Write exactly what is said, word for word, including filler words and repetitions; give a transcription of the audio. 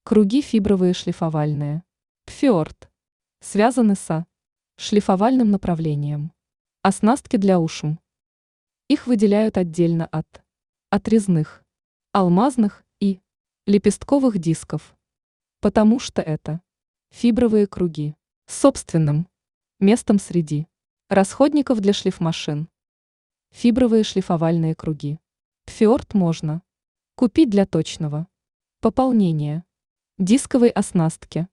Круги фибровые шлифовальные. Пфиорд. Связаны со шлифовальным направлением. Оснастки для ушм. Их выделяют отдельно от отрезных, алмазных и лепестковых дисков, потому что это фибровые круги с собственным местом среди расходников для шлифмашин. Фибровые шлифовальные круги. Пфиорд можно купить для точного пополнения дисковой оснастки.